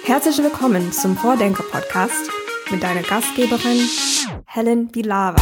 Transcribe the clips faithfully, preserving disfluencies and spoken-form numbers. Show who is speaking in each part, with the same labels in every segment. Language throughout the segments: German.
Speaker 1: Herzlich willkommen zum Vordenker-Podcast mit deiner Gastgeberin Helen Bilava.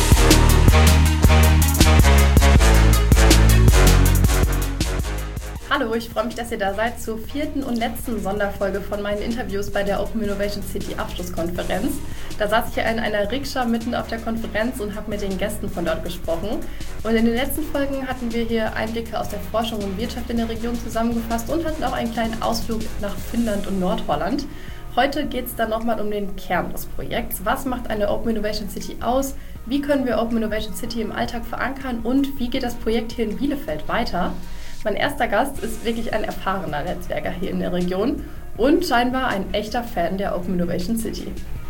Speaker 2: Hallo, ich freue mich, dass ihr da seid zur vierten und letzten Sonderfolge von meinen Interviews bei der Open Innovation City Abschlusskonferenz. Da saß ich ja in einer Rikscha mitten auf der Konferenz und habe mit den Gästen von dort gesprochen. Und in den letzten Folgen hatten wir hier Einblicke aus der Forschung und Wirtschaft in der Region zusammengefasst und hatten auch einen kleinen Ausflug nach Finnland und Nordholland. Heute geht es dann nochmal um den Kern des Projekts. Was macht eine Open Innovation City aus? Wie können wir Open Innovation City im Alltag verankern? Und wie geht das Projekt hier in Bielefeld weiter? Mein erster Gast ist wirklich ein erfahrener Netzwerker hier in der Region und scheinbar ein echter Fan der Open Innovation City.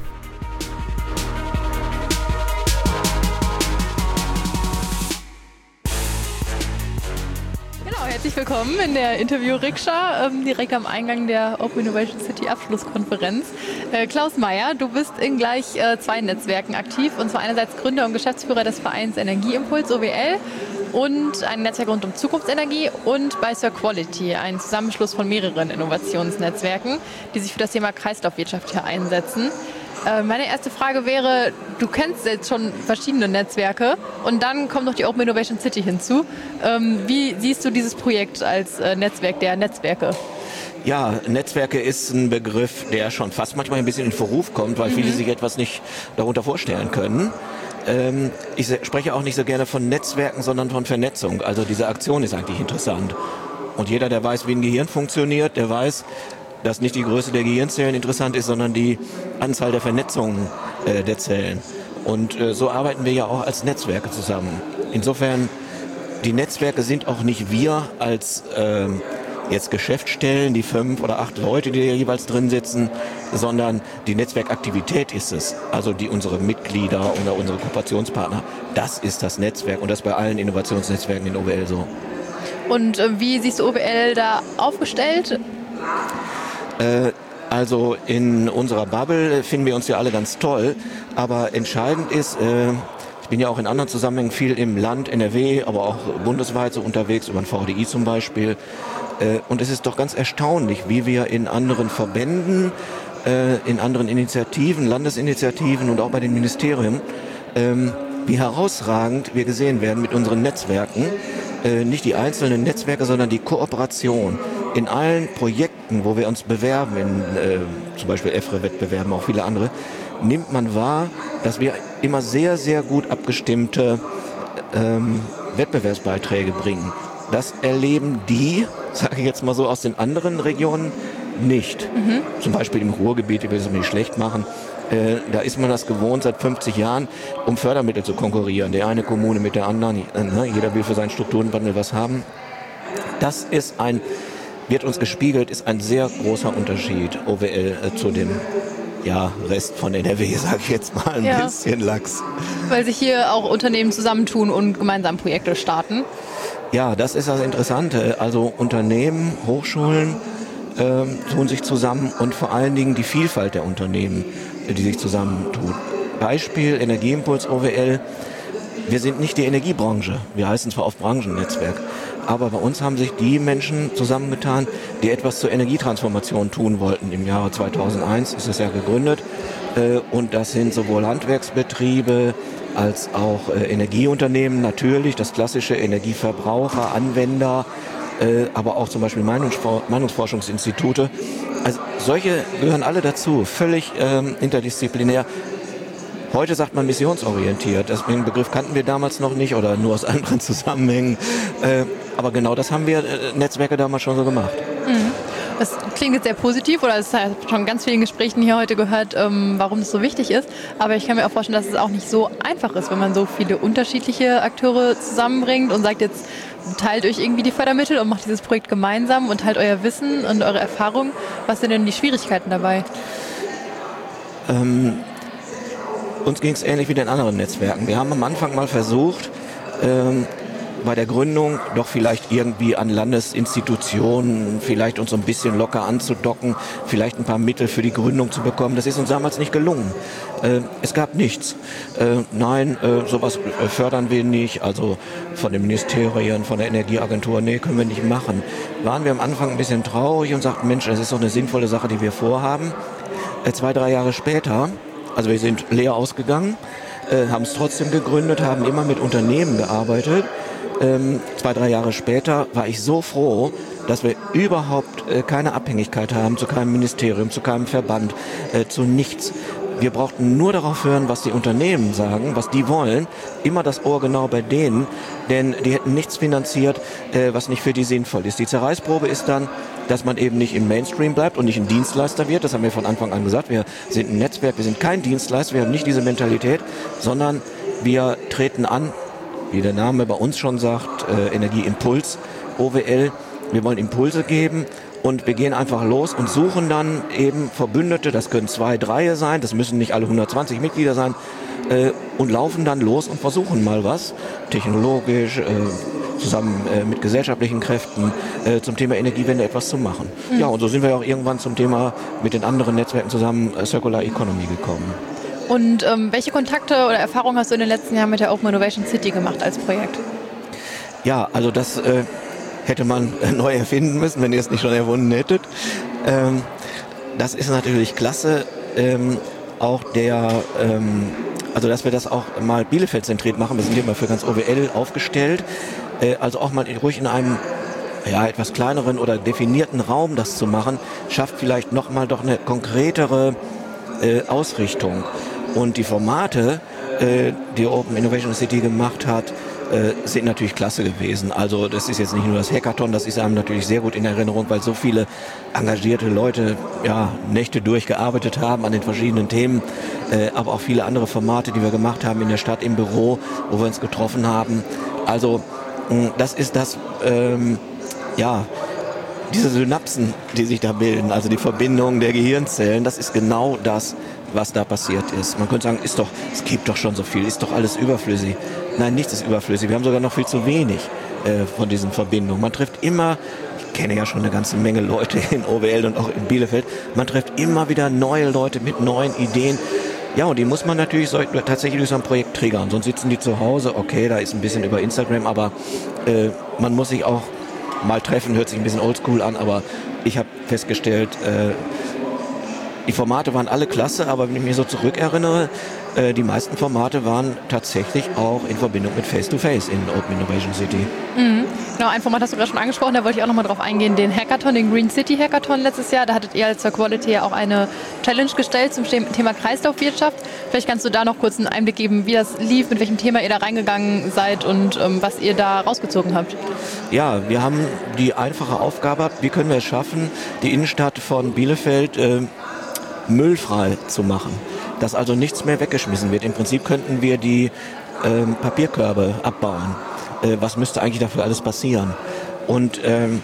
Speaker 2: Genau, herzlich willkommen in der Interview-Rikscha, ähm, direkt am Eingang der Open Innovation City Abschlusskonferenz. Äh, Klaus Meyer, du bist in gleich äh, zwei Netzwerken aktiv, und zwar einerseits Gründer und Geschäftsführer des Vereins Energieimpuls, O W L, und ein Netzwerk rund um Zukunftsenergie, und bei Cirquality, ein Zusammenschluss von mehreren Innovationsnetzwerken, die sich für das Thema Kreislaufwirtschaft hier einsetzen. Äh, meine erste Frage wäre, du kennst jetzt schon verschiedene Netzwerke und dann kommt noch die Open Innovation City hinzu. Ähm, wie siehst du dieses Projekt als äh, Netzwerk der Netzwerke?
Speaker 3: Ja, Netzwerke ist ein Begriff, der schon fast manchmal ein bisschen in Verruf kommt, weil mhm. viele sich etwas nicht darunter vorstellen können. Ich spreche auch nicht so gerne von Netzwerken, sondern von Vernetzung. Also diese Aktion ist eigentlich interessant. Und jeder, der weiß, wie ein Gehirn funktioniert, der weiß, dass nicht die Größe der Gehirnzellen interessant ist, sondern die Anzahl der Vernetzungen äh, der Zellen. Und äh, so arbeiten wir ja auch als Netzwerke zusammen. Insofern, die Netzwerke sind auch nicht wir als äh, jetzt Geschäftsstellen, die fünf oder acht Leute, die hier jeweils drin sitzen, sondern die Netzwerkaktivität ist es. Also die unsere Mitglieder oder unsere Kooperationspartner, das ist das Netzwerk, und das bei allen Innovationsnetzwerken in O W L so.
Speaker 2: Und äh, wie siehst du O W L da aufgestellt?
Speaker 3: Äh, also in unserer Bubble finden wir uns ja alle ganz toll, aber entscheidend ist, äh, ich bin ja auch in anderen Zusammenhängen viel im Land, N R W, aber auch bundesweit so unterwegs, über den V D I zum Beispiel. Und es ist doch ganz erstaunlich, wie wir in anderen Verbänden, in anderen Initiativen, Landesinitiativen und auch bei den Ministerien, wie herausragend wir gesehen werden mit unseren Netzwerken. Nicht die einzelnen Netzwerke, sondern die Kooperation. In allen Projekten, wo wir uns bewerben, in zum Beispiel E F R E-Wettbewerben, auch viele andere, nimmt man wahr, dass wir immer sehr, sehr gut abgestimmte Wettbewerbsbeiträge bringen. Das erleben die, sage ich jetzt mal so, aus den anderen Regionen nicht. Mhm. Zum Beispiel im Ruhrgebiet, ich will es nicht schlecht machen, äh, da ist man das gewohnt seit fünfzig Jahren, um Fördermittel zu konkurrieren. Die eine Kommune mit der anderen, äh, ne? Jeder will für seinen Strukturenwandel was haben. Das ist ein, wird uns gespiegelt, ist ein sehr großer Unterschied, O W L äh, zu dem ja, Rest von N R W, sage ich jetzt mal, ein ja. bisschen lax.
Speaker 2: Weil sich hier auch Unternehmen zusammentun und gemeinsam Projekte starten.
Speaker 3: Ja, das ist das Interessante. Also Unternehmen, Hochschulen ähm, tun sich zusammen, und vor allen Dingen die Vielfalt der Unternehmen, die sich zusammentun. Beispiel Energieimpuls O W L. Wir sind nicht die Energiebranche. Wir heißen zwar auf Branchennetzwerk, aber bei uns haben sich die Menschen zusammengetan, die etwas zur Energietransformation tun wollten. Im Jahre zweitausendeins ist es ja gegründet. Äh, und das sind sowohl Handwerksbetriebe, als auch äh, Energieunternehmen natürlich, das klassische Energieverbraucher, Anwender, äh, aber auch zum Beispiel Meinungsfor- Meinungsforschungsinstitute. Also solche gehören alle dazu, völlig ähm, interdisziplinär. Heute sagt man missionsorientiert, den Begriff kannten wir damals noch nicht oder nur aus anderen Zusammenhängen. Äh, aber genau das haben wir äh, Netzwerke damals schon so gemacht.
Speaker 2: Mhm. Das klingt jetzt sehr positiv, oder es hat schon ganz vielen Gesprächen hier heute gehört, ähm, warum es so wichtig ist. Aber ich kann mir auch vorstellen, dass es auch nicht so einfach ist, wenn man so viele unterschiedliche Akteure zusammenbringt und sagt, jetzt teilt euch irgendwie die Fördermittel und macht dieses Projekt gemeinsam und teilt euer Wissen und eure Erfahrung. Was sind denn die Schwierigkeiten dabei?
Speaker 3: Ähm, uns ging es ähnlich wie den anderen Netzwerken. Wir haben am Anfang mal versucht, ähm, bei der Gründung doch vielleicht irgendwie an Landesinstitutionen vielleicht uns so ein bisschen locker anzudocken, vielleicht ein paar Mittel für die Gründung zu bekommen. Das ist uns damals nicht gelungen. Äh, es gab nichts. Äh, nein, äh, sowas fördern wir nicht, also von den Ministerien, von der Energieagentur, nee, können wir nicht machen. Waren wir am Anfang ein bisschen traurig und sagten, Mensch, das ist doch eine sinnvolle Sache, die wir vorhaben. Äh, zwei, drei Jahre später, also wir sind leer ausgegangen, äh, haben es trotzdem gegründet, haben immer mit Unternehmen gearbeitet. Ähm, zwei, drei Jahre später war ich so froh, dass wir überhaupt äh, keine Abhängigkeit haben zu keinem Ministerium, zu keinem Verband, äh, zu nichts. Wir brauchten nur darauf hören, was die Unternehmen sagen, was die wollen. Immer das Ohr genau bei denen, denn die hätten nichts finanziert, äh, was nicht für die sinnvoll ist. Die Zerreißprobe ist dann, dass man eben nicht im Mainstream bleibt und nicht ein Dienstleister wird. Das haben wir von Anfang an gesagt. Wir sind ein Netzwerk, wir sind kein Dienstleister, wir haben nicht diese Mentalität, sondern wir treten an, wie der Name bei uns schon sagt, äh, Energieimpuls, O W L. Wir wollen Impulse geben und wir gehen einfach los und suchen dann eben Verbündete, das können zwei, drei sein, das müssen nicht alle hundertzwanzig Mitglieder sein, äh, und laufen dann los und versuchen mal was, technologisch, äh, zusammen äh, mit gesellschaftlichen Kräften äh, zum Thema Energiewende etwas zu machen. Mhm. Ja, und so sind wir auch irgendwann zum Thema mit den anderen Netzwerken zusammen äh, Circular Economy gekommen.
Speaker 2: Und ähm, welche Kontakte oder Erfahrungen hast du in den letzten Jahren mit der Open Innovation City gemacht als Projekt?
Speaker 3: Ja, also das äh, hätte man äh, neu erfinden müssen, wenn ihr es nicht schon erfunden hättet. Ähm, das ist natürlich klasse. Ähm, auch der, ähm, also dass wir das auch mal Bielefeld zentriert machen. Wir sind hier mal für ganz O W L aufgestellt. Äh, also auch mal ruhig in einem ja, etwas kleineren oder definierten Raum das zu machen, schafft vielleicht nochmal doch eine konkretere äh, Ausrichtung. Und die Formate, äh, die Open Innovation City gemacht hat, äh, sind natürlich klasse gewesen. Also das ist jetzt nicht nur das Hackathon, das ist einem natürlich sehr gut in Erinnerung, weil so viele engagierte Leute ja, Nächte durchgearbeitet haben an den verschiedenen Themen, äh, aber auch viele andere Formate, die wir gemacht haben in der Stadt, im Büro, wo wir uns getroffen haben. Also mh, das ist das, ähm, ja, diese Synapsen, die sich da bilden, also die Verbindung der Gehirnzellen, das ist genau das, was da passiert ist. Man könnte sagen, ist doch, es gibt doch schon so viel, ist doch alles überflüssig. Nein, nichts ist überflüssig. Wir haben sogar noch viel zu wenig äh, von diesen Verbindungen. Man trifft immer, ich kenne ja schon eine ganze Menge Leute in O W L und auch in Bielefeld, man trifft immer wieder neue Leute mit neuen Ideen. Ja, und die muss man natürlich so, tatsächlich durch so ein Projekt triggern. Sonst sitzen die zu Hause, okay, da ist ein bisschen über Instagram, aber äh, man muss sich auch mal treffen, hört sich ein bisschen oldschool an, aber ich habe festgestellt, äh, die Formate waren alle klasse, aber wenn ich mich so zurückerinnere, äh, die meisten Formate waren tatsächlich auch in Verbindung mit Face-to-Face in Open Innovation City.
Speaker 2: Mhm. Genau, ein Format hast du gerade schon angesprochen, da wollte ich auch nochmal drauf eingehen, den Hackathon, den Green City Hackathon letztes Jahr. Da hattet ihr als Quality ja auch eine Challenge gestellt zum Thema Kreislaufwirtschaft. Vielleicht kannst du da noch kurz einen Einblick geben, wie das lief, mit welchem Thema ihr da reingegangen seid und ähm, was ihr da rausgezogen habt.
Speaker 3: Ja, wir haben die einfache Aufgabe, wie können wir es schaffen, die Innenstadt von Bielefeld äh, müllfrei zu machen, dass also nichts mehr weggeschmissen wird. Im Prinzip könnten wir die ähm, Papierkörbe abbauen. Äh, was müsste eigentlich dafür alles passieren? Und ähm,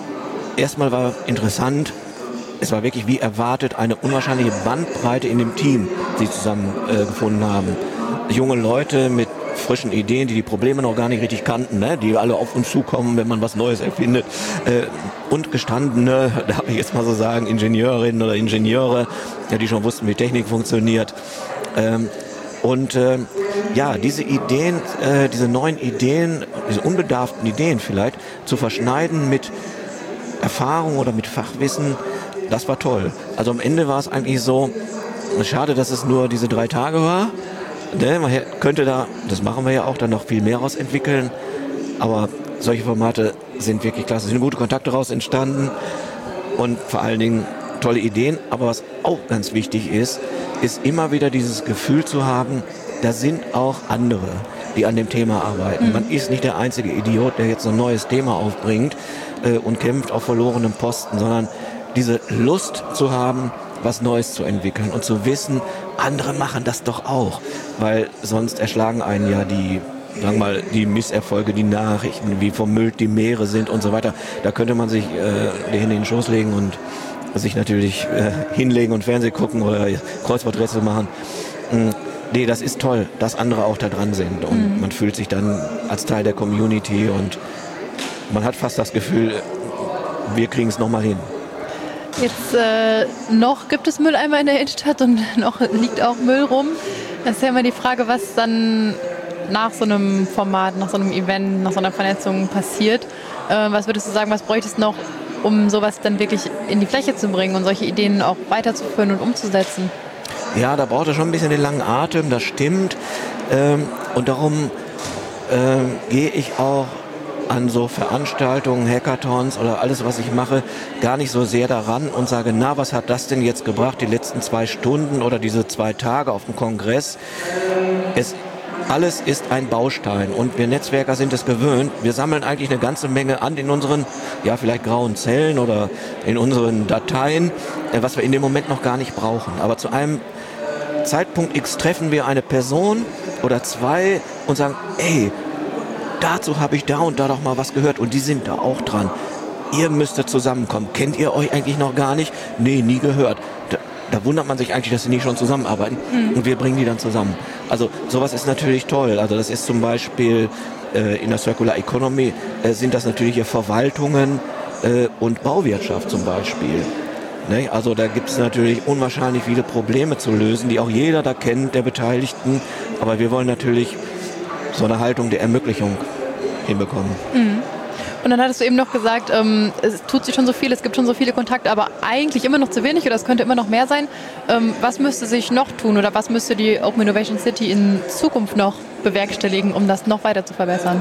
Speaker 3: erstmal war interessant, es war wirklich wie erwartet eine unwahrscheinliche Bandbreite in dem Team, die zusammen äh, gefunden haben. Junge Leute mit frischen Ideen, die die Probleme noch gar nicht richtig kannten, ne? Die alle auf uns zukommen, wenn man was Neues erfindet. Äh, und gestandene, darf ich jetzt mal so sagen, Ingenieurinnen oder Ingenieure, ja, die schon wussten, wie Technik funktioniert. Ähm, und äh, ja, diese Ideen, äh, diese neuen Ideen, diese unbedarften Ideen vielleicht, zu verschneiden mit Erfahrung oder mit Fachwissen, das war toll. Also am Ende war es eigentlich so, schade, dass es nur diese drei Tage war. Ne, man könnte da, das machen wir ja auch, dann noch viel mehr raus entwickeln. Aber solche Formate sind wirklich klasse. Es sind gute Kontakte daraus entstanden und vor allen Dingen tolle Ideen. Aber was auch ganz wichtig ist, ist immer wieder dieses Gefühl zu haben, da sind auch andere, die an dem Thema arbeiten. Mhm. Man ist nicht der einzige Idiot, der jetzt so ein neues Thema aufbringt äh, und kämpft auf verlorenem Posten, sondern diese Lust zu haben, was Neues zu entwickeln und zu wissen, andere machen das doch auch, weil sonst erschlagen einen ja die, sagen wir mal, die Misserfolge, die Nachrichten, wie vermüllt die Meere sind und so weiter. Da könnte man sich äh, die Hände in den Schoß legen und sich natürlich äh, hinlegen und Fernsehen gucken oder Kreuzworträtsel machen. nee, das ist toll, dass andere auch da dran sind und mhm. man fühlt sich dann als Teil der Community und man hat fast das Gefühl, wir kriegen es nochmal hin.
Speaker 4: Jetzt äh, noch gibt es Mülleimer in der Innenstadt und noch liegt auch Müll rum. Das ist ja immer die Frage, was dann nach so einem Format, nach so einem Event, nach so einer Vernetzung passiert. Äh, was würdest du sagen, was bräuchte es noch, um sowas dann wirklich in die Fläche zu bringen und solche Ideen auch weiterzuführen und umzusetzen?
Speaker 3: Ja, da braucht er schon ein bisschen den langen Atem, das stimmt. Ähm, und darum ähm, gehe ich auch an so Veranstaltungen, Hackathons oder alles, was ich mache, gar nicht so sehr daran und sage, na, was hat das denn jetzt gebracht, die letzten zwei Stunden oder diese zwei Tage auf dem Kongress? Es, alles ist ein Baustein und wir Netzwerker sind es gewöhnt. Wir sammeln eigentlich eine ganze Menge an in unseren, ja, vielleicht grauen Zellen oder in unseren Dateien, was wir in dem Moment noch gar nicht brauchen. Aber zu einem Zeitpunkt X treffen wir eine Person oder zwei und sagen, ey, dazu habe ich da und da doch mal was gehört und die sind da auch dran. Ihr müsstet zusammenkommen. Kennt ihr euch eigentlich noch gar nicht? Nee, nie gehört. Da, da wundert man sich eigentlich, dass sie nicht schon zusammenarbeiten mhm. und wir bringen die dann zusammen. Also sowas ist natürlich toll. Also das ist zum Beispiel äh, in der Circular Economy äh, sind das natürlich hier Verwaltungen äh, und Bauwirtschaft zum Beispiel. Ne? Also da gibt es natürlich unwahrscheinlich viele Probleme zu lösen, die auch jeder da kennt, der Beteiligten. Aber wir wollen natürlich so eine Haltung der Ermöglichung hinbekommen.
Speaker 4: Mhm. Und dann hattest du eben noch gesagt, ähm, es tut sich schon so viel, es gibt schon so viele Kontakte, aber eigentlich immer noch zu wenig oder es könnte immer noch mehr sein. Ähm, was müsste sich noch tun oder was müsste die Open Innovation City in Zukunft noch bewerkstelligen, um das noch weiter zu verbessern?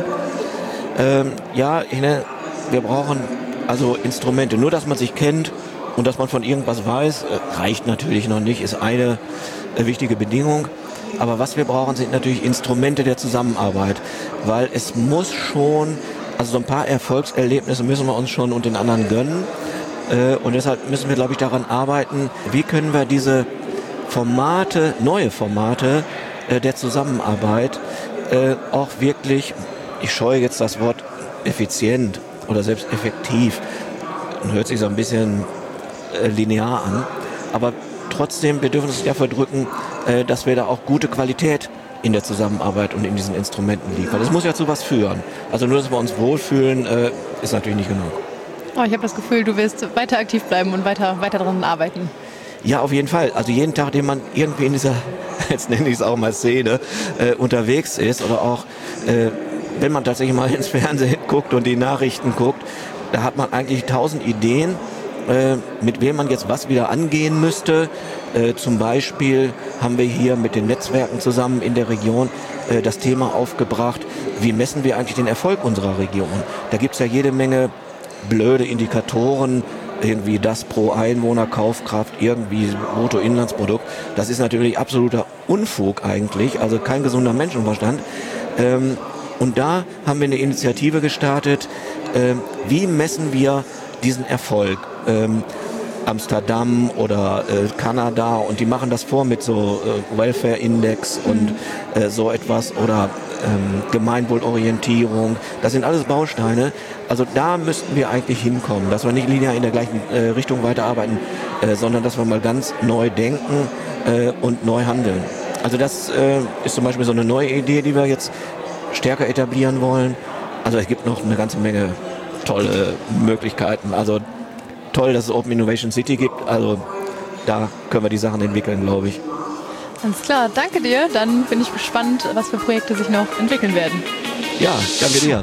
Speaker 3: Ähm, ja, wir brauchen also Instrumente. Nur, dass man sich kennt und dass man von irgendwas weiß, reicht natürlich noch nicht, ist eine äh, wichtige Bedingung. Aber was wir brauchen, sind natürlich Instrumente der Zusammenarbeit, weil es muss schon, also so ein paar Erfolgserlebnisse müssen wir uns schon und den anderen gönnen. Äh, und deshalb müssen wir, glaube ich, daran arbeiten, wie können wir diese Formate, neue Formate äh, der Zusammenarbeit äh, auch wirklich, ich scheue jetzt das Wort effizient oder selbst effektiv, hört sich so ein bisschen äh, linear an, aber trotzdem, wir dürfen uns nicht dafür drücken, äh, dass wir da auch gute Qualität in der Zusammenarbeit und in diesen Instrumenten liefern. Das muss ja zu was führen. Also nur, dass wir uns wohlfühlen, äh, ist natürlich nicht genug.
Speaker 4: Oh, ich habe das Gefühl, du willst weiter aktiv bleiben und weiter, weiter daran arbeiten.
Speaker 3: Ja, auf jeden Fall. Also jeden Tag, den man irgendwie in dieser, jetzt nenne ich es auch mal Szene, äh, unterwegs ist oder auch, äh, wenn man tatsächlich mal ins Fernsehen guckt und die Nachrichten guckt, da hat man eigentlich tausend Ideen, äh, mit wem man jetzt was wieder angehen müsste. Äh, zum Beispiel haben wir hier mit den Netzwerken zusammen in der Region äh, das Thema aufgebracht, wie messen wir eigentlich den Erfolg unserer Region? Da gibt es ja jede Menge blöde Indikatoren, irgendwie das pro Einwohner, Kaufkraft, irgendwie Bruttoinlandsprodukt. Das ist natürlich absoluter Unfug eigentlich, also kein gesunder Menschenverstand. Ähm, und da haben wir eine Initiative gestartet, ähm, wie messen wir diesen Erfolg? Ähm, Amsterdam oder äh, Kanada und die machen das vor mit so äh, Welfare Index und äh, so etwas oder ähm, Gemeinwohlorientierung. Das sind alles Bausteine. Also da müssten wir eigentlich hinkommen, dass wir nicht linear in der gleichen äh, Richtung weiterarbeiten, äh, sondern dass wir mal ganz neu denken äh, und neu handeln. Also das äh, ist zum Beispiel so eine neue Idee, die wir jetzt stärker etablieren wollen. Also es gibt noch eine ganze Menge tolle Möglichkeiten. Also toll, dass es Open Innovation City gibt. Also da können wir die Sachen entwickeln, glaube ich.
Speaker 4: Ganz klar, danke dir. Dann bin ich gespannt, was für Projekte sich noch entwickeln werden.
Speaker 3: Ja, danke dir.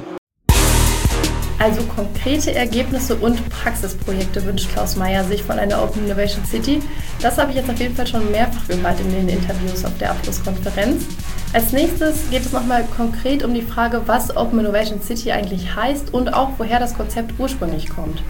Speaker 2: Also konkrete Ergebnisse und Praxisprojekte wünscht Klaus Meyer sich von einer Open Innovation City. Das habe ich jetzt auf jeden Fall schon mehrfach gehört in den Interviews auf der Abschlusskonferenz. Als nächstes geht es nochmal konkret um die Frage, was Open Innovation City eigentlich heißt und auch woher das Konzept ursprünglich kommt.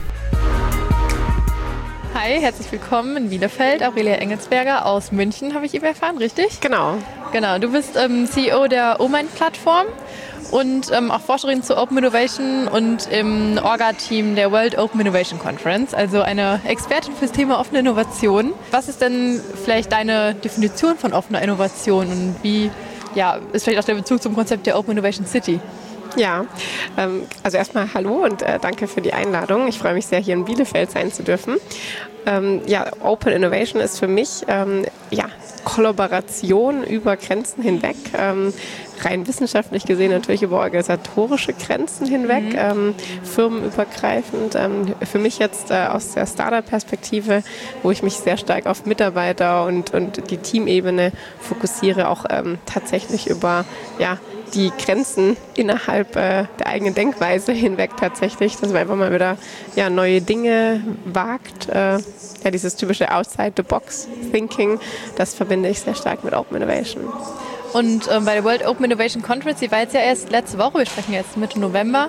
Speaker 4: Hi, herzlich willkommen in Bielefeld. Aurelia Engelsberger aus München, habe ich eben erfahren, richtig?
Speaker 5: Genau.
Speaker 4: Genau, du bist ähm, C E O der O-Mind-Plattform und ähm, auch Forscherin zu Open Innovation und im Orga-Team der World Open Innovation Conference, also eine Expertin fürs Thema offene Innovation. Was ist denn vielleicht deine Definition von offener Innovation und wie ja, ist vielleicht auch der Bezug zum Konzept der Open Innovation City?
Speaker 5: Ja, ähm, also erstmal hallo und äh, danke für die Einladung. Ich freue mich sehr, hier in Bielefeld sein zu dürfen. Ähm, ja, Open Innovation ist für mich ähm, ja, Kollaboration über Grenzen hinweg, ähm, rein wissenschaftlich gesehen natürlich über organisatorische Grenzen hinweg, mhm. ähm, firmenübergreifend. Ähm, für mich jetzt äh, aus der Startup-Perspektive, wo ich mich sehr stark auf Mitarbeiter und, und die Teamebene fokussiere, auch ähm, tatsächlich über ja, die Grenzen innerhalb äh, der eigenen Denkweise hinweg tatsächlich, dass man einfach mal wieder ja, neue Dinge wagt. Äh, ja, dieses typische Outside-the-Box-Thinking, das verbinde ich sehr stark mit Open Innovation.
Speaker 4: Und ähm, bei der World Open Innovation Conference, die war jetzt ja erst letzte Woche, wir sprechen jetzt Mitte November.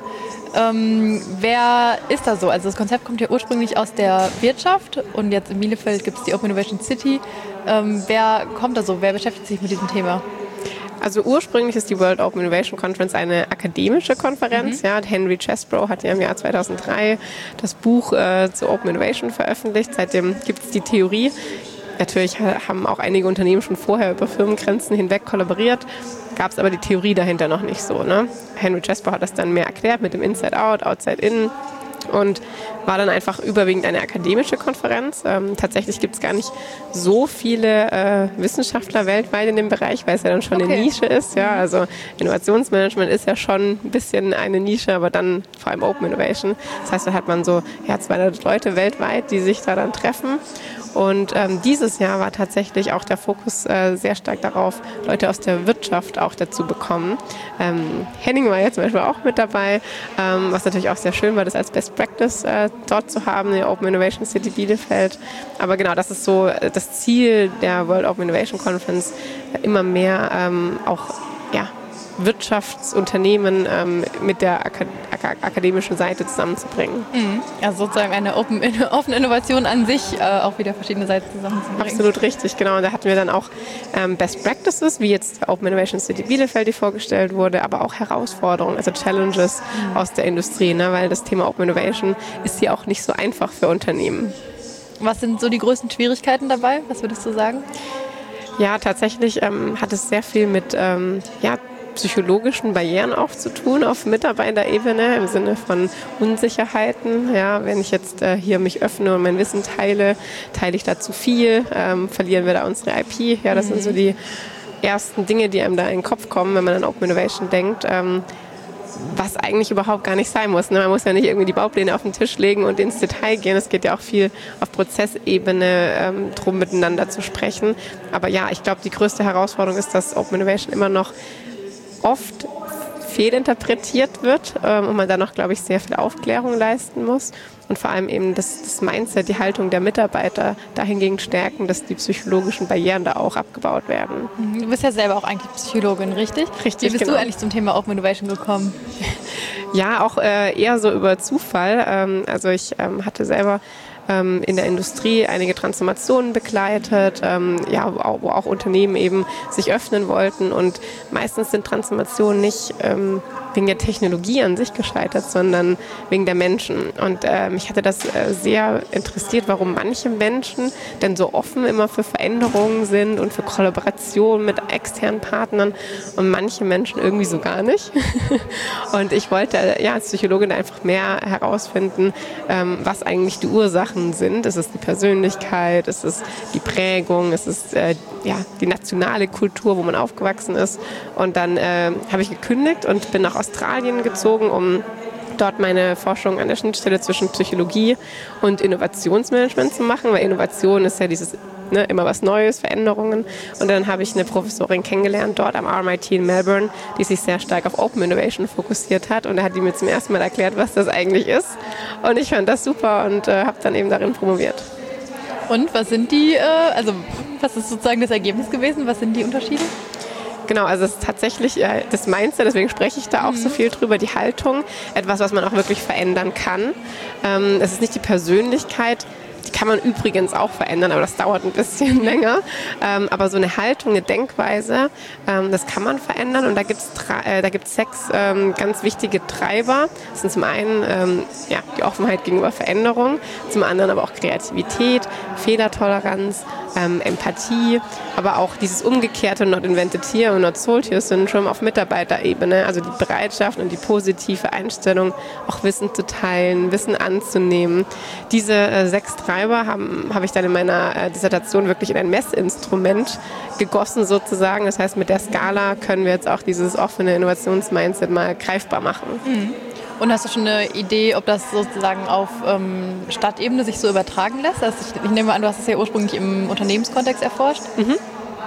Speaker 4: Ähm, wer ist da so? Also das Konzept kommt ja ursprünglich aus der Wirtschaft und jetzt in Bielefeld gibt es die Open Innovation City. Ähm, wer kommt da so? Wer beschäftigt sich mit diesem Thema?
Speaker 5: Also ursprünglich ist die World Open Innovation Conference eine akademische Konferenz. Mhm. Ja, Henry Chesbrough hat ja im Jahr zweitausenddrei das Buch äh, zu Open Innovation veröffentlicht. Seitdem gibt es die Theorie. Natürlich haben auch einige Unternehmen schon vorher über Firmengrenzen hinweg kollaboriert, gab es aber die Theorie dahinter noch nicht so. Ne? Henry Chesbrough hat das dann mehr erklärt mit dem Inside-Out, Outside-In und war dann einfach überwiegend eine akademische Konferenz. Ähm, tatsächlich gibt es gar nicht so viele äh, Wissenschaftler weltweit in dem Bereich, weil es ja dann schon okay. eine Nische ist. Ja? Also Innovationsmanagement ist ja schon ein bisschen eine Nische, aber dann vor allem Open Innovation. Das heißt, da hat man so ja, zweihundert Leute weltweit, die sich da dann treffen. Und ähm, dieses Jahr war tatsächlich auch der Fokus äh, sehr stark darauf, Leute aus der Wirtschaft auch dazu bekommen. Ähm, Henning war jetzt zum Beispiel auch mit dabei, ähm, was natürlich auch sehr schön war, das als Best Practice äh, dort zu haben, in der Open Innovation City Bielefeld. Aber genau, das ist so das Ziel der World Open Innovation Conference, immer mehr ähm, auch ja, Wirtschaftsunternehmen ähm, mit der Ak- Ak- akademischen Seite zusammenzubringen.
Speaker 4: Mhm. Also sozusagen eine Open, offene Innovation an sich, äh, auch wieder verschiedene Seiten zusammenzubringen.
Speaker 5: Absolut richtig, genau. Und da hatten wir dann auch ähm, Best Practices, wie jetzt Open Innovation City Bielefeld, die vorgestellt wurde, aber auch Herausforderungen, also Challenges mhm. aus der Industrie, ne? Weil das Thema Open Innovation ist ja auch nicht so einfach für Unternehmen.
Speaker 4: Was sind so die größten Schwierigkeiten dabei? Was würdest du sagen?
Speaker 5: Ja, tatsächlich ähm, hat es sehr viel mit ähm, ja, psychologischen Barrieren auch zu tun auf Mitarbeiterebene im Sinne von Unsicherheiten. Ja, wenn ich jetzt äh, hier mich öffne und mein Wissen teile, teile ich da zu viel, ähm, verlieren wir da unsere I P. Ja, das mhm. sind so die ersten Dinge, die einem da in den Kopf kommen, wenn man an Open Innovation denkt. Ähm, was eigentlich überhaupt gar nicht sein muss. Ne? Man muss ja nicht irgendwie die Baupläne auf den Tisch legen und ins Detail gehen. Es geht ja auch viel auf Prozessebene ähm, drum, miteinander zu sprechen. Aber ja, ich glaube, die größte Herausforderung ist, dass Open Innovation immer noch oft fehlinterpretiert wird ähm, und man da noch, glaube ich, sehr viel Aufklärung leisten muss und vor allem eben das, das Mindset, die Haltung der Mitarbeiter dahingegen stärken, dass die psychologischen Barrieren da auch abgebaut werden.
Speaker 4: Du bist ja selber auch eigentlich Psychologin, richtig?
Speaker 5: Richtig,
Speaker 4: Wie bist
Speaker 5: genau.
Speaker 4: du eigentlich zum Thema Open Innovation gekommen?
Speaker 5: Ja, auch äh, eher so über Zufall. Ähm, also ich ähm, hatte selber ähm, in der Industrie einige Transformationen begleitet, ähm, ja, wo, wo auch Unternehmen eben sich öffnen wollten und meistens sind Transformationen nicht ähm, wegen der Technologie an sich gescheitert, sondern wegen der Menschen. Und äh, mich hatte das äh, sehr interessiert, warum manche Menschen denn so offen immer für Veränderungen sind und für Kollaboration mit externen Partnern und manche Menschen irgendwie so gar nicht. Und ich wollte ja, als Psychologin einfach mehr herausfinden, ähm, was eigentlich die Ursachen sind. Ist es die Persönlichkeit, ist es die Prägung, ist es äh, ja, die nationale Kultur, wo man aufgewachsen ist. Und dann äh, habe ich gekündigt und bin nach Australien gezogen, um dort meine Forschung an der Schnittstelle zwischen Psychologie und Innovationsmanagement zu machen, weil Innovation ist ja dieses ne, immer was Neues, Veränderungen. Und dann habe ich eine Professorin kennengelernt dort am R M I T in Melbourne, die sich sehr stark auf Open Innovation fokussiert hat. Und da hat die mir zum ersten Mal erklärt, was das eigentlich ist. Und ich fand das super und äh, habe dann eben darin promoviert.
Speaker 4: Und was sind die, äh, also was ist sozusagen das Ergebnis gewesen? Was sind die Unterschiede?
Speaker 5: Genau, also es ist tatsächlich äh, das Mindset, deswegen spreche ich da auch mhm. so viel drüber, die Haltung, etwas, was man auch wirklich verändern kann. Ähm, es ist nicht die Persönlichkeit, die kann man übrigens auch verändern, aber das dauert ein bisschen länger. Ähm, aber so eine Haltung, eine Denkweise, ähm, das kann man verändern und da gibt es äh, da gibt's sechs ähm, ganz wichtige Treiber. Das sind zum einen ähm, ja, die Offenheit gegenüber Veränderung, zum anderen aber auch Kreativität, Fehlertoleranz, ähm, Empathie, aber auch dieses umgekehrte Not Invented Here und Not Sold Here Syndrome auf Mitarbeiterebene, also die Bereitschaft und die positive Einstellung, auch Wissen zu teilen, Wissen anzunehmen. Diese äh, sechs Treiber selber habe hab ich dann in meiner äh, Dissertation wirklich in ein Messinstrument gegossen sozusagen. Das heißt, mit der Skala können wir jetzt auch dieses offene Innovationsmindset mal greifbar machen.
Speaker 4: Mhm. Und hast du schon eine Idee, ob das sozusagen auf ähm, Stadtebene sich so übertragen lässt? Also ich, ich nehme an, du hast es ja ursprünglich im Unternehmenskontext erforscht.
Speaker 5: Mhm.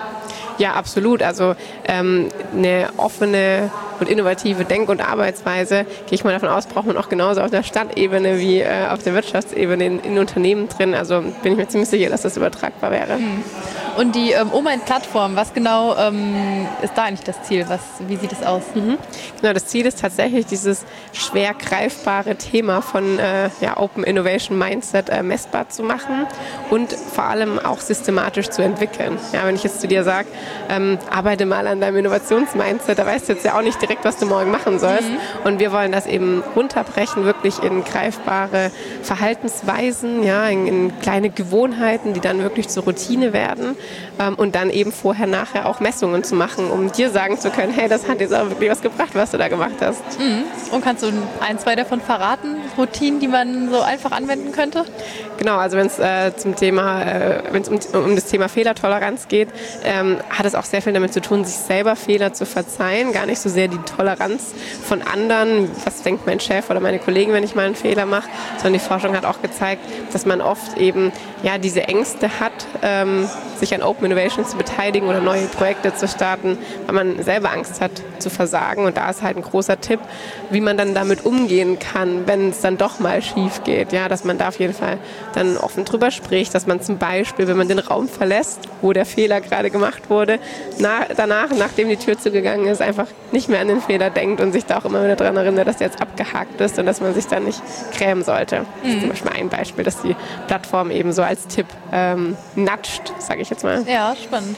Speaker 5: Ja, absolut. Also ähm, eine offene und innovative Denk- und Arbeitsweise, gehe ich mal davon aus, braucht man auch genauso auf der Stadtebene wie äh, auf der Wirtschaftsebene in, in Unternehmen drin. Also bin ich mir ziemlich sicher, dass das übertragbar wäre.
Speaker 4: Mhm. Und die ähm, Omind-Plattform, was genau ähm, ist da eigentlich das Ziel? Was, wie sieht es aus?
Speaker 5: Mhm. Genau, das Ziel ist tatsächlich, dieses schwer greifbare Thema von äh, ja, Open Innovation Mindset äh, messbar zu machen und vor allem auch systematisch zu entwickeln. Ja, wenn ich jetzt zu dir sage, ähm, arbeite mal an deinem Innovationsmindset, da weißt du jetzt ja auch nicht direkt, was du morgen machen sollst. Mhm. Und wir wollen das eben runterbrechen, wirklich in greifbare Verhaltensweisen, ja, in, in kleine Gewohnheiten, die dann wirklich zur Routine werden. Ähm, und dann eben vorher, nachher auch Messungen zu machen, um dir sagen zu können, hey, das hat jetzt auch wirklich was gebracht, was du da gemacht hast.
Speaker 4: Mhm. Und kannst du ein, zwei davon verraten, Routinen, die man so einfach anwenden könnte?
Speaker 5: Genau, also wenn es äh, zum Thema, äh, wenn es um, um das Thema Fehlertoleranz geht, ähm, hat es auch sehr viel damit zu tun, sich selber Fehler zu verzeihen, gar nicht so sehr die Toleranz von anderen, was denkt mein Chef oder meine Kollegen, wenn ich mal einen Fehler mache, sondern die Forschung hat auch gezeigt, dass man oft eben ja diese Ängste hat, ähm, sich an Open Innovation zu beteiligen oder neue Projekte zu starten, weil man selber Angst hat zu versagen. Und da ist halt ein großer Tipp, wie man dann damit umgehen kann, wenn es dann doch mal schief geht. Ja, dass man da auf jeden Fall dann offen drüber spricht, dass man zum Beispiel, wenn man den Raum verlässt, wo der Fehler gerade gemacht wurde, nach, danach, nachdem die Tür zugegangen ist, einfach nicht mehr an den Fehler denkt und sich da auch immer wieder daran erinnert, dass der jetzt abgehakt ist und dass man sich dann nicht grämen sollte. Das ist zum Beispiel ein Beispiel, dass die Plattform eben so als Tipp ähm, nudgt, sage ich jetzt mal.
Speaker 4: Ja, spannend.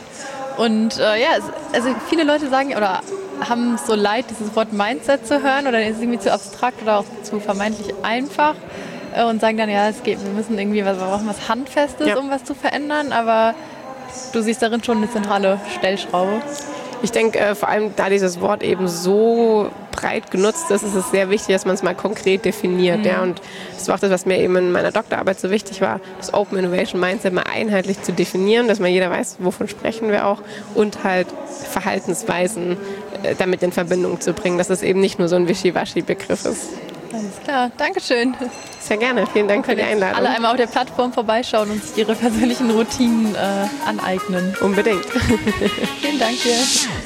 Speaker 4: Und äh, ja, also viele Leute sagen oder haben so leid, dieses Wort Mindset zu hören oder ist es irgendwie zu abstrakt oder auch zu vermeintlich einfach äh, und sagen dann, ja, es geht, wir müssen irgendwie was, wir brauchen was Handfestes, ja, um was zu verändern, aber du siehst darin schon eine zentrale Stellschraube.
Speaker 5: Ich denke, äh, vor allem da dieses Wort eben so breit genutzt ist, ist es sehr wichtig, dass man es mal konkret definiert. Mhm. Ja, und das war auch das, was mir eben in meiner Doktorarbeit so wichtig war, das Open Innovation Mindset mal einheitlich zu definieren, dass man jeder weiß, wovon sprechen wir auch und halt Verhaltensweisen äh, damit in Verbindung zu bringen, dass es eben nicht nur so ein Wischiwaschi-Begriff ist.
Speaker 4: Alles klar, Dankeschön.
Speaker 5: Sehr gerne, vielen Dank für die Einladung.
Speaker 4: Alle einmal auf der Plattform vorbeischauen und sich ihre persönlichen Routinen äh, aneignen.
Speaker 5: Unbedingt.
Speaker 4: Vielen Dank dir.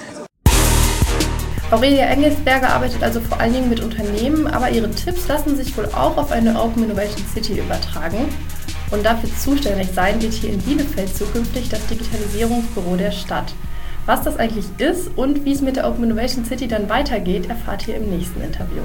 Speaker 2: Aurelia Engelsberger arbeitet also vor allen Dingen mit Unternehmen, aber ihre Tipps lassen sich wohl auch auf eine Open Innovation City übertragen. Und dafür zuständig sein wird hier in Bielefeld zukünftig das Digitalisierungsbüro der Stadt. Was das eigentlich ist und wie es mit der Open Innovation City dann weitergeht, erfahrt ihr im nächsten Interview.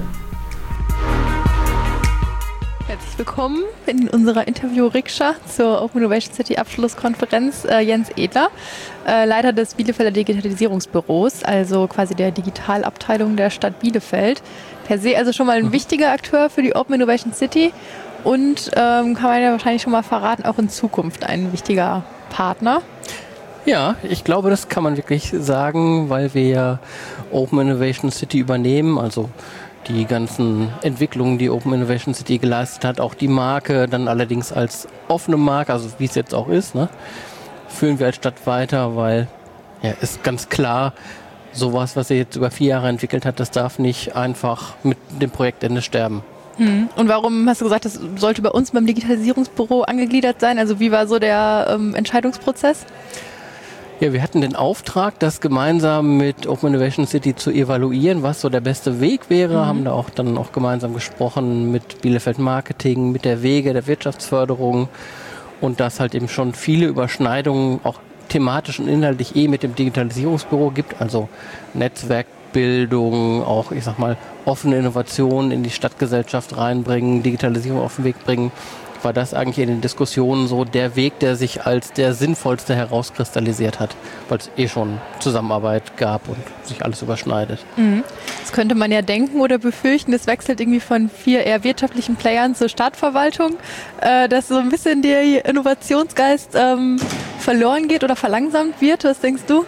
Speaker 4: Herzlich willkommen in unserer Interview-Rikscha zur Open Innovation City Abschlusskonferenz. Äh, Jens Edler, äh, Leiter des Bielefelder Digitalisierungsbüros, also quasi der Digitalabteilung der Stadt Bielefeld. Per se also schon mal ein mhm. wichtiger Akteur für die Open Innovation City und ähm, kann man ja wahrscheinlich schon mal verraten, auch in Zukunft ein wichtiger Partner.
Speaker 6: Ja, ich glaube, das kann man wirklich sagen, weil wir ja Open Innovation City übernehmen, also die ganzen Entwicklungen, die Open Innovation City geleistet hat, auch die Marke dann allerdings als offene Marke, also wie es jetzt auch ist, ne, führen wir als Stadt weiter, weil ja, ist ganz klar, sowas, was er jetzt über vier Jahre entwickelt hat, das darf nicht einfach mit dem Projektende sterben.
Speaker 4: Hm. Und warum hast du gesagt, das sollte bei uns beim Digitalisierungsbüro angegliedert sein? Also wie war so der ähm, Entscheidungsprozess?
Speaker 6: Ja, wir hatten den Auftrag, das gemeinsam mit Open Innovation City zu evaluieren, was so der beste Weg wäre. Mhm. Haben da auch dann auch gemeinsam gesprochen mit Bielefeld Marketing, mit der Wege, der Wirtschaftsförderung und dass halt eben schon viele Überschneidungen auch thematisch und inhaltlich eh mit dem Digitalisierungsbüro gibt, also Netzwerkbildung, auch ich sag mal offene Innovationen in die Stadtgesellschaft reinbringen, Digitalisierung auf den Weg bringen. War das eigentlich in den Diskussionen so der Weg, der sich als der sinnvollste herauskristallisiert hat, weil es eh schon Zusammenarbeit gab und sich alles überschneidet.
Speaker 4: Mhm. Das könnte man ja denken oder befürchten, das wechselt irgendwie von vier eher wirtschaftlichen Playern zur Stadtverwaltung, äh, dass so ein bisschen der Innovationsgeist ähm, verloren geht oder verlangsamt wird. Was denkst du?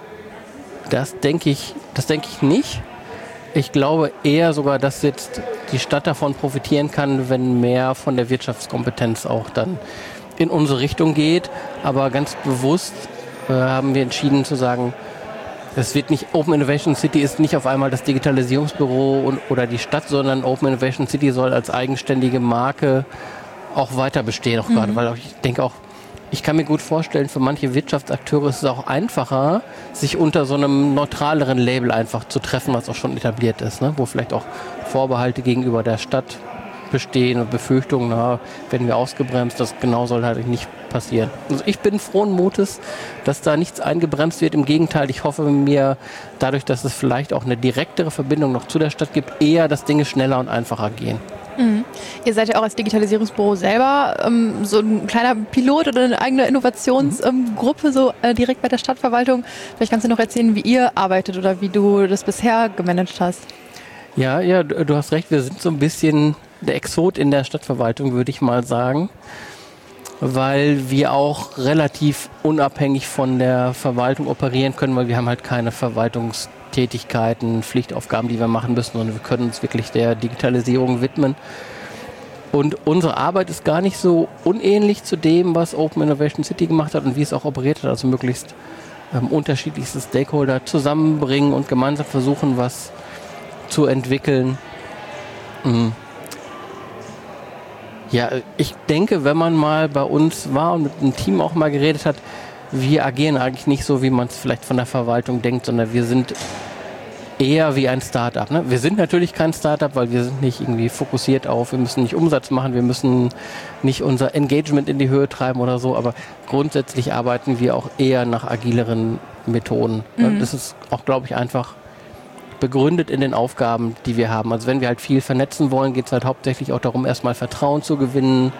Speaker 6: Das denke ich, das denke ich nicht. Ich glaube eher sogar, dass jetzt die Stadt davon profitieren kann, wenn mehr von der Wirtschaftskompetenz auch dann in unsere Richtung geht. Aber ganz bewusst äh, haben wir entschieden zu sagen, es wird nicht, Open Innovation City ist nicht auf einmal das Digitalisierungsbüro und, oder die Stadt, sondern Open Innovation City soll als eigenständige Marke auch weiter bestehen, auch mhm. gerade, weil ich denke auch, ich kann mir gut vorstellen, für manche Wirtschaftsakteure ist es auch einfacher, sich unter so einem neutraleren Label einfach zu treffen, was auch schon etabliert ist, ne? Wo vielleicht auch Vorbehalte gegenüber der Stadt bestehen und Befürchtungen, na, werden wir ausgebremst, das genau soll halt nicht passieren. Also ich bin frohen Mutes, dass da nichts eingebremst wird. Im Gegenteil, ich hoffe mir dadurch, dass es vielleicht auch eine direktere Verbindung noch zu der Stadt gibt, eher, dass Dinge schneller und einfacher gehen.
Speaker 4: Mhm. Ihr seid ja auch als Digitalisierungsbüro selber ähm, so ein kleiner Pilot oder eine eigene Innovationsgruppe ähm, so äh, direkt bei der Stadtverwaltung. Vielleicht kannst du noch erzählen, wie ihr arbeitet oder wie du das bisher gemanagt hast.
Speaker 6: Ja, ja, du, du hast recht. Wir sind so ein bisschen der Exot in der Stadtverwaltung, würde ich mal sagen, weil wir auch relativ unabhängig von der Verwaltung operieren können, weil wir haben halt keine Verwaltungs Tätigkeiten, Pflichtaufgaben, die wir machen müssen, sondern wir können uns wirklich der Digitalisierung widmen. Und unsere Arbeit ist gar nicht so unähnlich zu dem, was Open Innovation City gemacht hat und wie es auch operiert hat, also möglichst ähm, unterschiedlichste Stakeholder zusammenbringen und gemeinsam versuchen, was zu entwickeln. Mhm. Ja, ich denke, wenn man mal bei uns war und mit dem Team auch mal geredet hat, wir agieren eigentlich nicht so, wie man es vielleicht von der Verwaltung denkt, sondern wir sind eher wie ein Start-up. Ne? Wir sind natürlich kein Start-up, weil wir sind nicht irgendwie fokussiert auf, wir müssen nicht Umsatz machen, wir müssen nicht unser Engagement in die Höhe treiben oder so, aber grundsätzlich arbeiten wir auch eher nach agileren Methoden. Mhm. Ne? Das ist auch, glaube ich, einfach begründet in den Aufgaben, die wir haben. Also wenn wir halt viel vernetzen wollen, geht es halt hauptsächlich auch darum, erstmal Vertrauen zu gewinnen,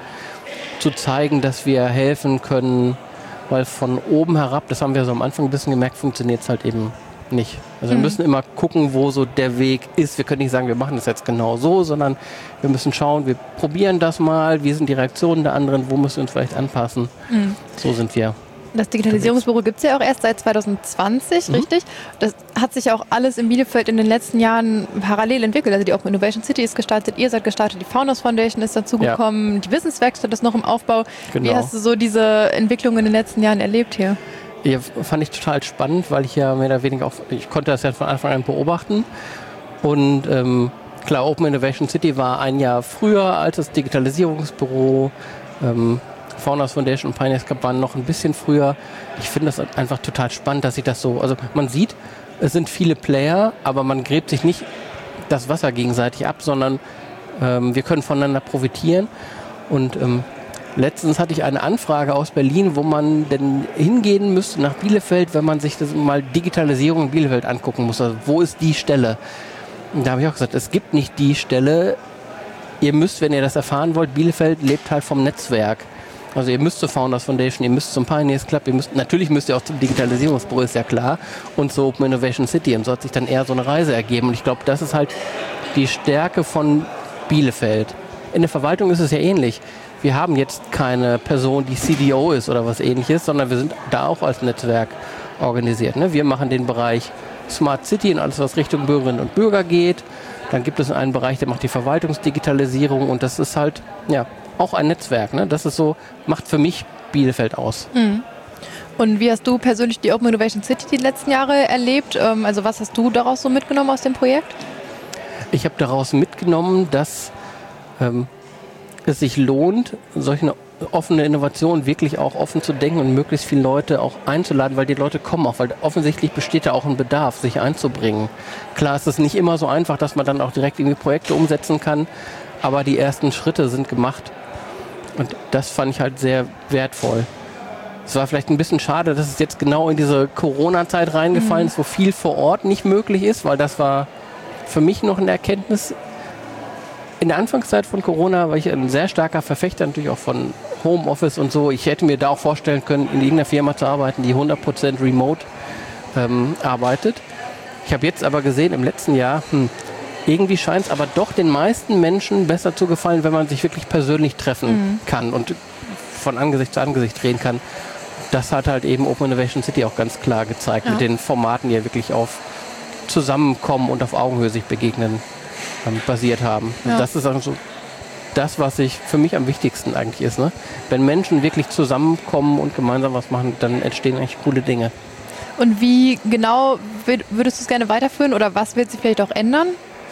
Speaker 6: zu zeigen, dass wir helfen können, weil von oben herab, das haben wir so am Anfang ein bisschen gemerkt, funktioniert es halt eben nicht. Also mhm. wir müssen immer gucken, wo so der Weg ist. Wir können nicht sagen, wir machen das jetzt genau so, sondern wir müssen schauen, wir probieren das mal, wie sind die Reaktionen der anderen, wo müssen wir uns vielleicht anpassen. Mhm. So sind wir.
Speaker 4: Das Digitalisierungsbüro gibt es ja auch erst seit zwanzig zwanzig, mhm. richtig? Das hat sich auch alles in Bielefeld in den letzten Jahren parallel entwickelt. Also die Open Innovation City ist gestartet, ihr seid gestartet, die Founders Foundation ist dazugekommen, ja. die Wissenswerkstatt ist noch im Aufbau. Genau. Wie hast du so diese Entwicklung in den letzten Jahren erlebt hier?
Speaker 6: Ja, fand ich total spannend, weil ich ja mehr oder weniger auch, ich konnte das ja von Anfang an beobachten. Und ähm, klar, Open Innovation City war ein Jahr früher als das Digitalisierungsbüro. Ähm, Founders Foundation und Pioneers Cup waren noch ein bisschen früher. Ich finde das einfach total spannend, dass sich das so, also man sieht, es sind viele Player, aber man gräbt sich nicht das Wasser gegenseitig ab, sondern ähm, wir können voneinander profitieren. Und ähm, letztens hatte ich eine Anfrage aus Berlin, wo man denn hingehen müsste nach Bielefeld, wenn man sich das mal Digitalisierung in Bielefeld angucken muss. Also wo ist die Stelle? Und da habe ich auch gesagt, es gibt nicht die Stelle. Ihr müsst, wenn ihr das erfahren wollt, Bielefeld lebt halt vom Netzwerk. Also ihr müsst zur Founders Foundation, ihr müsst zum Pioneers Club, ihr müsst, natürlich müsst ihr auch zum Digitalisierungsbüro, ist ja klar, und zur Open Innovation City. Und so hat sich dann eher so eine Reise ergeben. Und ich glaube, das ist halt die Stärke von Bielefeld. In der Verwaltung ist es ja ähnlich. Wir haben jetzt keine Person, die C D O ist oder was Ähnliches, sondern wir sind da auch als Netzwerk organisiert. Ne? Wir machen den Bereich Smart City und alles, was Richtung Bürgerinnen und Bürger geht. Dann gibt es einen Bereich, der macht die Verwaltungsdigitalisierung und das ist halt, ja, auch ein Netzwerk. Ne? Das ist so, macht für mich Bielefeld aus.
Speaker 4: Mhm. Und wie hast du persönlich die Open Innovation City die letzten Jahre erlebt? Also was hast du daraus so mitgenommen aus dem Projekt?
Speaker 6: Ich habe daraus mitgenommen, dass ähm, es sich lohnt, solche offene Innovation wirklich auch offen zu denken und möglichst viele Leute auch einzuladen, weil die Leute kommen auch, weil offensichtlich besteht da auch ein Bedarf, sich einzubringen. Klar ist es nicht immer so einfach, dass man dann auch direkt irgendwie Projekte umsetzen kann, aber die ersten Schritte sind gemacht. Und das fand ich halt sehr wertvoll. Es war vielleicht ein bisschen schade, dass es jetzt genau in diese Corona-Zeit reingefallen ist, mhm. wo viel vor Ort nicht möglich ist, weil das war für mich noch eine Erkenntnis. In der Anfangszeit von Corona war ich ein sehr starker Verfechter natürlich auch von Homeoffice und so. Ich hätte mir da auch vorstellen können, in irgendeiner Firma zu arbeiten, die hundert Prozent remote ähm, arbeitet. Ich habe jetzt aber gesehen, im letzten Jahr, hm, irgendwie scheint es aber doch den meisten Menschen besser zu gefallen, wenn man sich wirklich persönlich treffen mhm. kann und von Angesicht zu Angesicht reden kann. Das hat halt eben Open Innovation City auch ganz klar gezeigt, ja. mit den Formaten, die ja wirklich auf Zusammenkommen und auf Augenhöhe sich begegnen ähm, basiert haben. Ja. Das ist also das, was ich für mich am wichtigsten eigentlich ist. Ne? Wenn Menschen wirklich zusammenkommen und gemeinsam was machen, dann entstehen eigentlich coole Dinge.
Speaker 4: Und wie genau würdest du es gerne weiterführen oder was wird sich vielleicht auch ändern?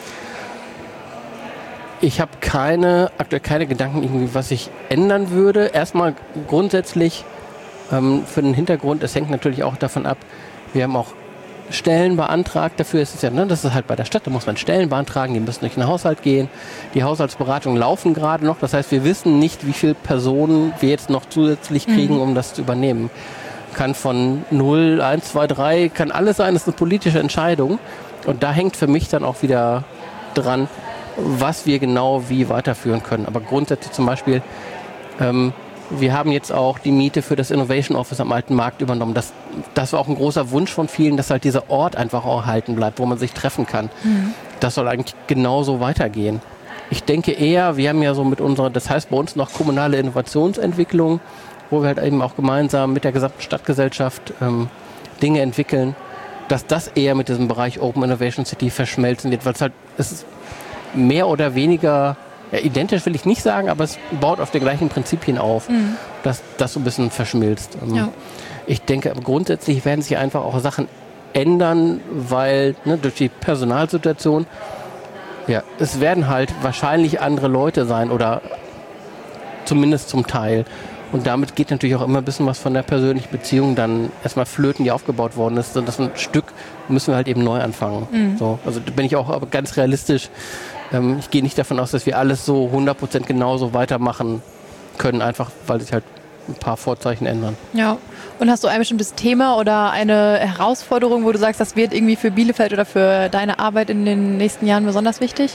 Speaker 6: Ich habe keine, aktuell keine Gedanken, irgendwie, was ich ändern würde. Erstmal grundsätzlich ähm, für den Hintergrund, es hängt natürlich auch davon ab, wir haben auch Stellen beantragt. Dafür ist es ja, ne, das ist halt bei der Stadt, da muss man Stellen beantragen, die müssen durch den Haushalt gehen. Die Haushaltsberatungen laufen gerade noch. Das heißt, wir wissen nicht, wie viele Personen wir jetzt noch zusätzlich kriegen, mhm. um das zu übernehmen. Kann von null, eins, zwei, drei, kann alles sein. Das ist eine politische Entscheidung. Und da hängt für mich dann auch wieder dran, was wir genau wie weiterführen können. Aber grundsätzlich zum Beispiel, ähm, wir haben jetzt auch die Miete für das Innovation Office am Alten Markt übernommen. Das, das war auch ein großer Wunsch von vielen, dass halt dieser Ort einfach auch erhalten bleibt, wo man sich treffen kann. Mhm. Das soll eigentlich genauso weitergehen. Ich denke eher, wir haben ja so mit unserer, das heißt bei uns noch kommunale Innovationsentwicklung, wo wir halt eben auch gemeinsam mit der gesamten Stadtgesellschaft ähm, Dinge entwickeln, dass das eher mit diesem Bereich Open Innovation City verschmelzen wird, weil es halt, es ist mehr oder weniger, ja, identisch will ich nicht sagen, aber es baut auf den gleichen Prinzipien auf, mhm. dass das so ein bisschen verschmilzt. Ähm, ja. Ich denke, grundsätzlich werden sich einfach auch Sachen ändern, weil ne, durch die Personalsituation, ja, es werden halt wahrscheinlich andere Leute sein oder zumindest zum Teil. Und damit geht natürlich auch immer ein bisschen was von der persönlichen Beziehung dann erstmal flöten, die aufgebaut worden ist. Und das ein Stück müssen wir halt eben neu anfangen. Mhm. So, also da bin ich auch aber ganz realistisch. Ähm, ich gehe nicht davon aus, dass wir alles so hundert Prozent genauso weitermachen können, einfach weil sich halt ein paar Vorzeichen ändern.
Speaker 4: Ja. Und hast du ein bestimmtes Thema oder eine Herausforderung, wo du sagst, das wird irgendwie für Bielefeld oder für deine Arbeit in den nächsten Jahren besonders wichtig?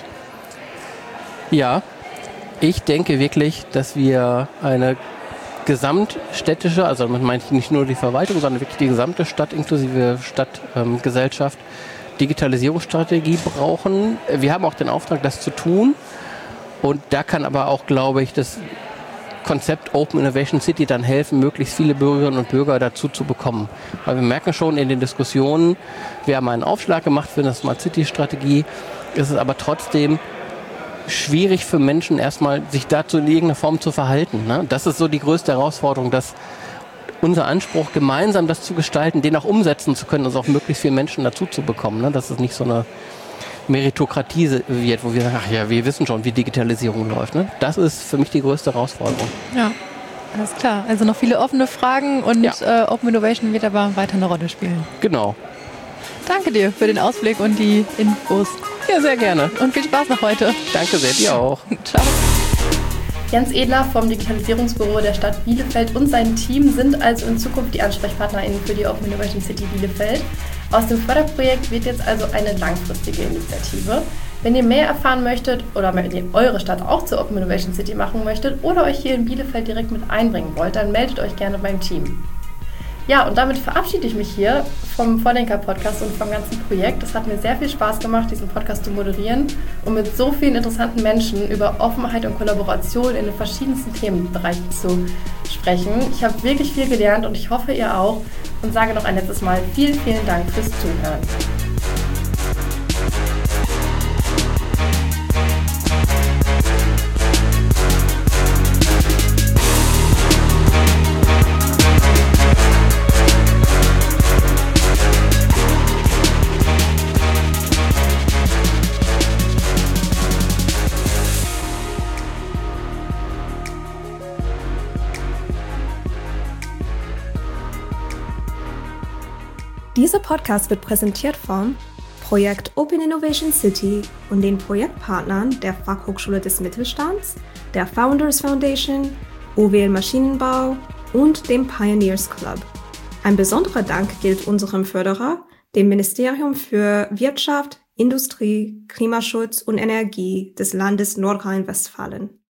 Speaker 6: Ja, ich denke wirklich, dass wir eine gesamtstädtische, also damit meine ich nicht nur die Verwaltung, sondern wirklich die gesamte Stadt inklusive Stadtgesellschaft, ähm, Digitalisierungsstrategie brauchen. Wir haben auch den Auftrag, das zu tun. Und da kann aber auch, glaube ich, das Konzept Open Innovation City dann helfen, möglichst viele Bürgerinnen und Bürger dazu zu bekommen. Weil wir merken schon in den Diskussionen, wir haben einen Aufschlag gemacht für eine Smart City Strategie, ist es aber trotzdem schwierig für Menschen erstmal, sich dazu in irgendeiner Form zu verhalten. Ne? Das ist so die größte Herausforderung, dass unser Anspruch, gemeinsam das zu gestalten, den auch umsetzen zu können, also auch möglichst viele Menschen dazu zu bekommen. Ne? Dass es nicht so eine Meritokratie wird, wo wir sagen, ach ja, wir wissen schon, wie Digitalisierung läuft. Ne? Das ist für mich die größte Herausforderung.
Speaker 4: Ja, alles klar. Also noch viele offene Fragen und ja. äh, Open Innovation wird aber weiter eine Rolle spielen.
Speaker 6: Genau.
Speaker 4: Danke dir für den Ausblick und die Infos.
Speaker 6: Ja, sehr gerne.
Speaker 4: Und viel Spaß noch heute.
Speaker 6: Danke sehr, dir auch.
Speaker 4: Ciao.
Speaker 2: Jens Edler vom Digitalisierungsbüro der Stadt Bielefeld und sein Team sind also in Zukunft die AnsprechpartnerInnen für die Open Innovation City Bielefeld. Aus dem Förderprojekt wird jetzt also eine langfristige Initiative. Wenn ihr mehr erfahren möchtet oder wenn ihr eure Stadt auch zur Open Innovation City machen möchtet oder euch hier in Bielefeld direkt mit einbringen wollt, dann meldet euch gerne beim Team. Ja, und damit verabschiede ich mich hier vom Vordenker-Podcast und vom ganzen Projekt. Es hat mir sehr viel Spaß gemacht, diesen Podcast zu moderieren und mit so vielen interessanten Menschen über Offenheit und Kollaboration in den verschiedensten Themenbereichen zu sprechen. Ich habe wirklich viel gelernt und ich hoffe, ihr auch. Und sage noch ein letztes Mal vielen, vielen Dank fürs Zuhören.
Speaker 1: Dieser Podcast wird präsentiert vom Projekt Open Innovation City und den Projektpartnern der Fachhochschule des Mittelstands, der Founders Foundation, O W L Maschinenbau und dem Pioneers Club. Ein besonderer Dank gilt unserem Förderer, dem Ministerium für Wirtschaft, Industrie, Klimaschutz und Energie des Landes Nordrhein-Westfalen.